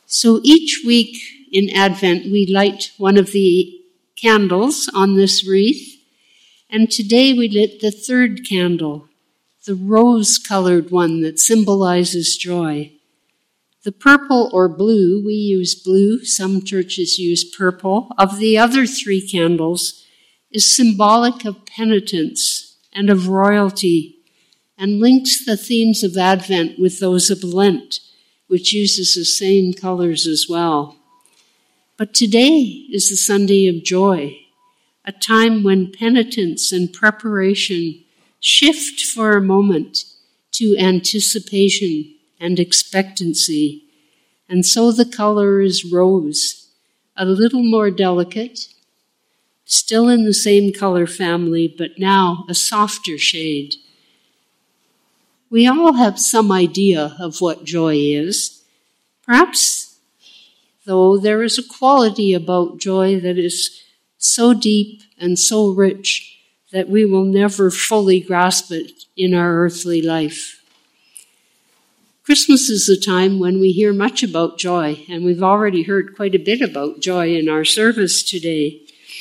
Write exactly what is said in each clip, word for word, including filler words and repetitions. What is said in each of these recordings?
So each week in Advent, we light one of the candles on this wreath, and today we lit the third candle, the rose-colored one that symbolizes joy. The purple or blue, we use blue, some churches use purple, of the other three candles is symbolic of penitence and of royalty, and links the themes of Advent with those of Lent, which uses the same colors as well. But today is the Sunday of joy, a time when penitence and preparation shift for a moment to anticipation and expectancy. And so the color is rose, a little more delicate, still in the same color family, but now a softer shade. We all have some idea of what joy is. Perhaps, though, there is a quality about joy that is so deep and so rich that we will never fully grasp it in our earthly life. Christmas is a time when we hear much about joy, and we've already heard quite a bit about joy in our service today.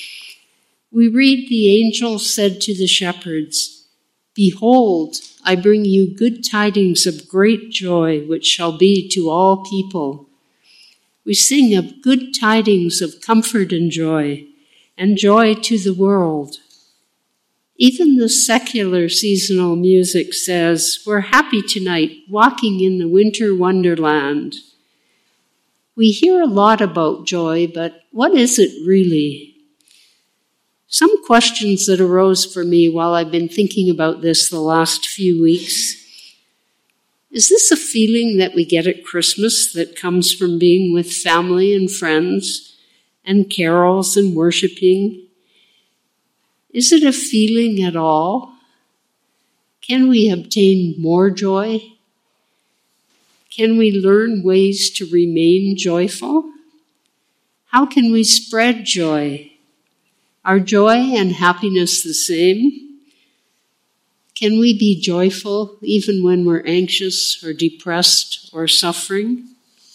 We read, the angel said to the shepherds, "Behold, I bring you good tidings of great joy, which shall be to all people." We sing of good tidings of comfort and joy, and joy to the world. Even the secular seasonal music says, "We're happy tonight, walking in the winter wonderland." We hear a lot about joy, but what is it really? Some questions that arose for me while I've been thinking about this the last few weeks. Is this a feeling that we get at Christmas that comes from being with family and friends and carols and worshiping? Is it a feeling at all? Can we obtain more joy? Can we learn ways to remain joyful? How can we spread joy? Are joy and happiness the same? Can we be joyful even when we're anxious or depressed or suffering?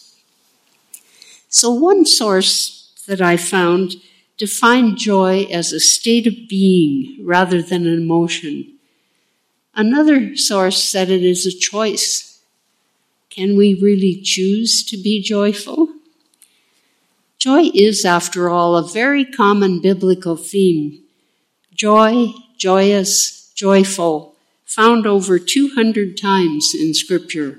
So one source that I found defined joy as a state of being rather than an emotion. Another source said it is a choice. Can we really choose to be joyful? Joy is, after all, a very common biblical theme. Joy, joyous, joyful, found over two hundred times in Scripture.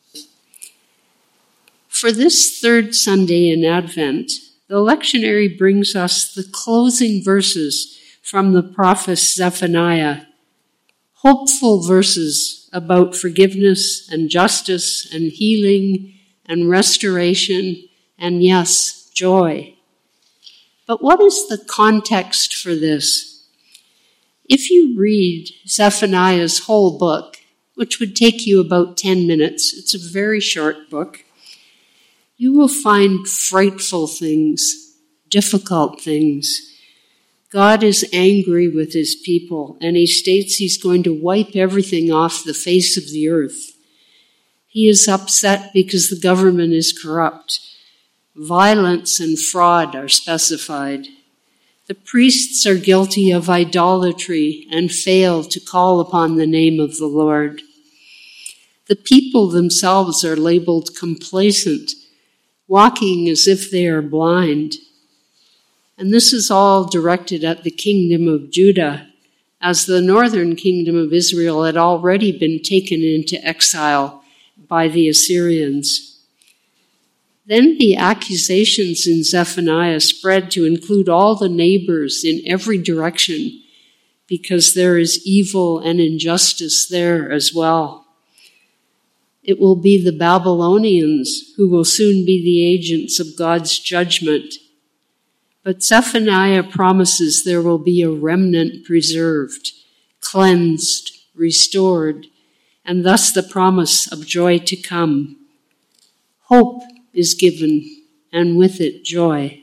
For this third Sunday in Advent, the lectionary brings us the closing verses from the prophet Zephaniah, hopeful verses about forgiveness and justice and healing and restoration and, yes, joy. But what is the context for this? If you read Zephaniah's whole book, which would take you about ten minutes, it's a very short book, you will find frightful things, difficult things. God is angry with his people, and he states he's going to wipe everything off the face of the earth. He is upset because the government is corrupt. Violence and fraud are specified. The priests are guilty of idolatry and fail to call upon the name of the Lord. The people themselves are labeled complacent, walking as if they are blind. And this is all directed at the kingdom of Judah, as the northern kingdom of Israel had already been taken into exile by the Assyrians. Then the accusations in Zephaniah spread to include all the neighbors in every direction, because there is evil and injustice there as well. It will be the Babylonians who will soon be the agents of God's judgment. But Zephaniah promises there will be a remnant preserved, cleansed, restored, and thus the promise of joy to come. Hope is given, and with it joy.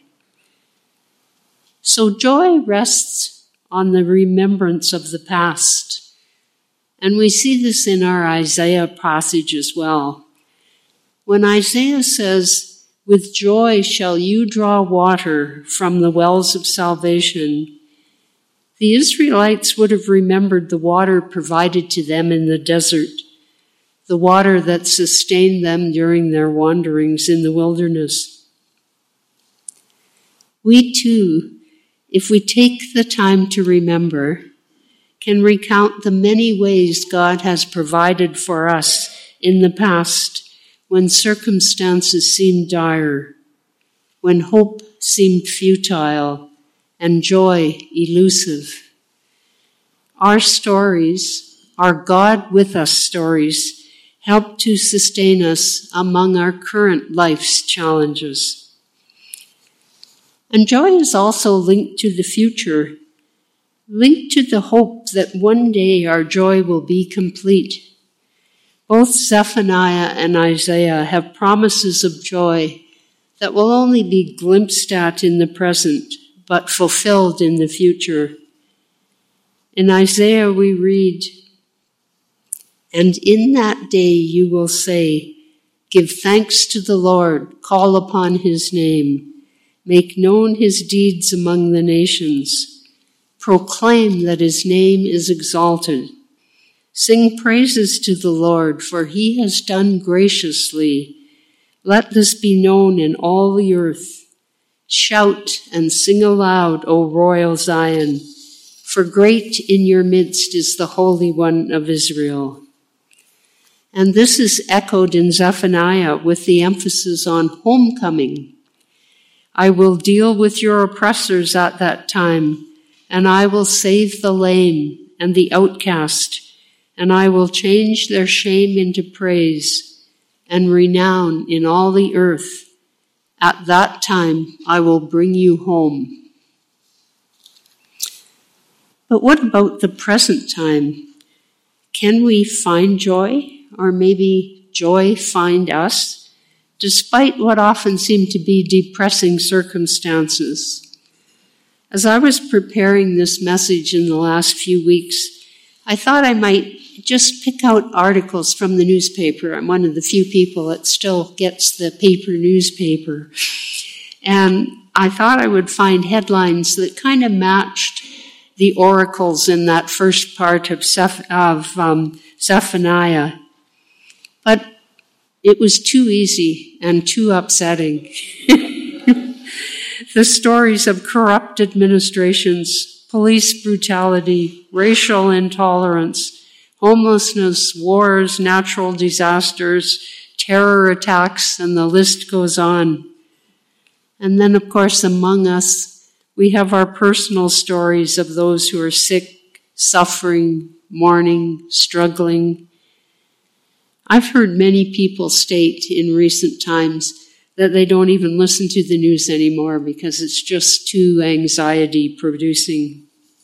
So joy rests on the remembrance of the past. And we see this in our Isaiah passage as well. When Isaiah says, With joy shall you draw water from the wells of salvation. The Israelites would have remembered the water provided to them in the desert, the water that sustained them during their wanderings in the wilderness. We too, if we take the time to remember, can recount the many ways God has provided for us in the past when circumstances seemed dire, when hope seemed futile and joy elusive. Our stories, our God with us stories, help to sustain us among our current life's challenges. And joy is also linked to the future, linked to the hope that one day our joy will be complete. Both Zephaniah and Isaiah have promises of joy that will only be glimpsed at in the present, but fulfilled in the future. In Isaiah we read, "And in that day you will say, 'Give thanks to the Lord, call upon his name, make known his deeds among the nations, proclaim that his name is exalted. Sing praises to the Lord, for he has done graciously. Let this be known in all the earth. Shout and sing aloud, O royal Zion, for great in your midst is the Holy One of Israel." And this is echoed in Zephaniah with the emphasis on homecoming. "I will deal with your oppressors at that time, and I will save the lame and the outcast, and I will change their shame into praise and renown in all the earth. At that time I will bring you home." But what about the present time? Can we find joy, or maybe joy find us, despite what often seem to be depressing circumstances? As I was preparing this message in the last few weeks, I thought I might just pick out articles from the newspaper. I'm one of the few people that still gets the paper newspaper. And I thought I would find headlines that kind of matched the oracles in that first part of, Zeph- of um, Zephaniah. But it was too easy and too upsetting. The stories of corrupt administrations, police brutality, racial intolerance, homelessness, wars, natural disasters, terror attacks, and the list goes on. And then, of course, among us, we have our personal stories of those who are sick, suffering, mourning, struggling. I've heard many people state in recent times that they don't even listen to the news anymore because it's just too anxiety-producing.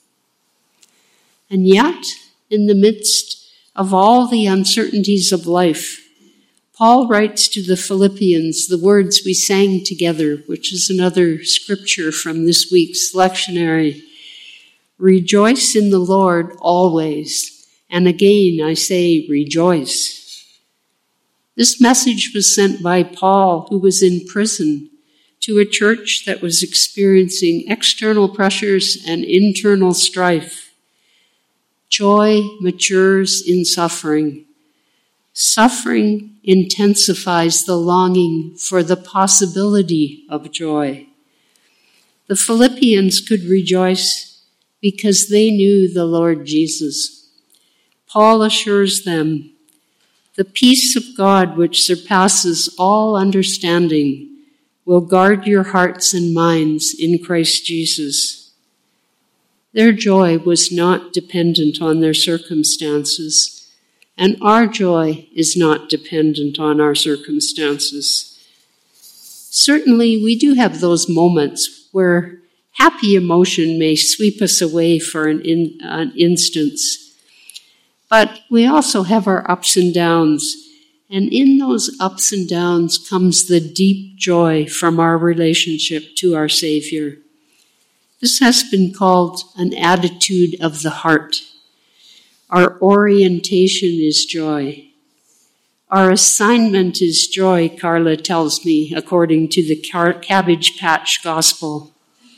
And yet, in the midst of all the uncertainties of life, Paul writes to the Philippians the words we sang together, which is another scripture from this week's lectionary. "Rejoice in the Lord always, and again I say rejoice." This message was sent by Paul, who was in prison, to a church that was experiencing external pressures and internal strife. Joy matures in suffering. Suffering intensifies the longing for the possibility of joy. The Philippians could rejoice because they knew the Lord Jesus. Paul assures them, "The peace of God, which surpasses all understanding, will guard your hearts and minds in Christ Jesus." Their joy was not dependent on their circumstances, and our joy is not dependent on our circumstances. Certainly, we do have those moments where happy emotion may sweep us away for an, in, an instance. But we also have our ups and downs, and in those ups and downs comes the deep joy from our relationship to our Savior. This has been called an attitude of the heart. Our orientation is joy. Our assignment is joy, Carla tells me, according to the Car- Cabbage Patch Gospel.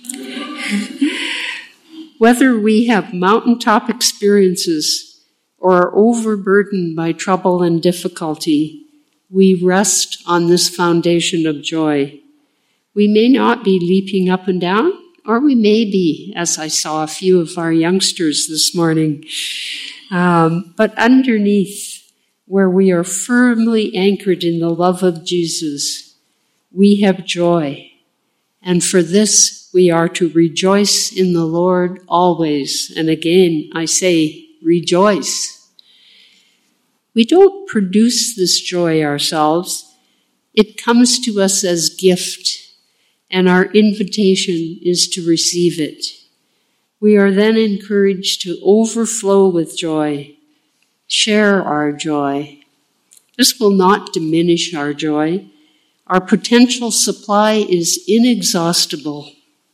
Whether we have mountaintop experiences or are overburdened by trouble and difficulty, we rest on this foundation of joy. We may not be leaping up and down, or we may be, as I saw a few of our youngsters this morning. Um, but underneath, where we are firmly anchored in the love of Jesus, we have joy. And for this, we are to rejoice in the Lord always. And again, I say, rejoice. We don't produce this joy ourselves. It comes to us as gift, and our invitation is to receive it. We are then encouraged to overflow with joy, share our joy. This will not diminish our joy. Our potential supply is inexhaustible.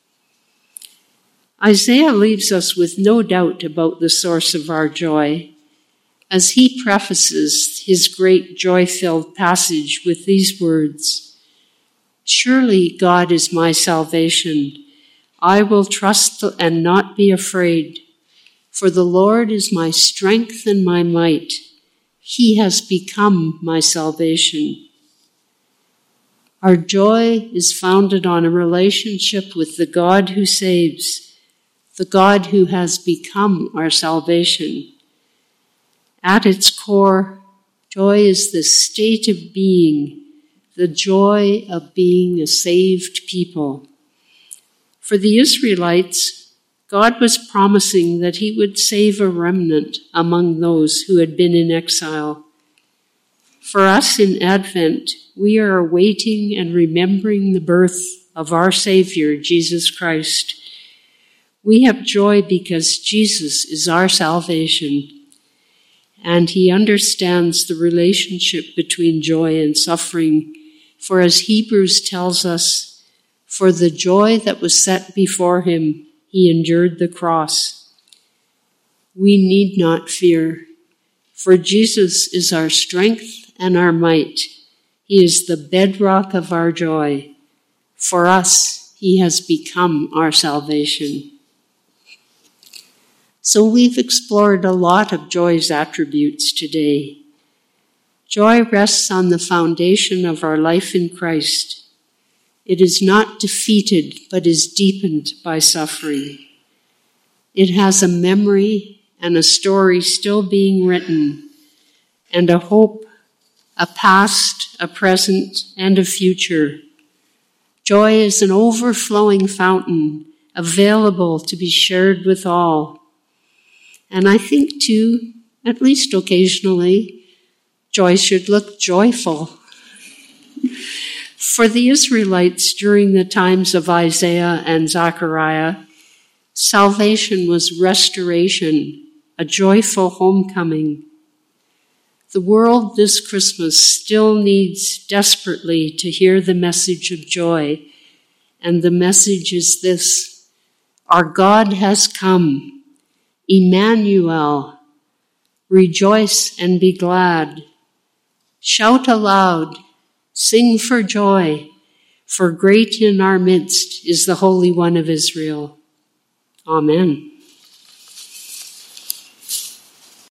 Isaiah leaves us with no doubt about the source of our joy, as he prefaces his great joy-filled passage with these words, "Surely God is my salvation. I will trust and not be afraid. For the Lord is my strength and my might. He has become my salvation." Our joy is founded on a relationship with the God who saves, the God who has become our salvation. At its core, joy is the state of being, the joy of being a saved people. For the Israelites, God was promising that he would save a remnant among those who had been in exile. For us in Advent, we are awaiting and remembering the birth of our Savior, Jesus Christ. We have joy because Jesus is our salvation, and he understands the relationship between joy and suffering. For as Hebrews tells us, for the joy that was set before him, he endured the cross. We need not fear, for Jesus is our strength and our might. He is the bedrock of our joy. For us, he has become our salvation. So we've explored a lot of joy's attributes today. Joy rests on the foundation of our life in Christ. It is not defeated, but is deepened by suffering. It has a memory and a story still being written, and a hope, a past, a present, and a future. Joy is an overflowing fountain, available to be shared with all. And I think, too, at least occasionally, joy should look joyful. For the Israelites during the times of Isaiah and Zechariah, salvation was restoration, a joyful homecoming. The world this Christmas still needs desperately to hear the message of joy, and the message is this: our God has come, Emmanuel. Rejoice and be glad. Shout aloud. Sing for joy, for great in our midst is the Holy One of Israel. Amen.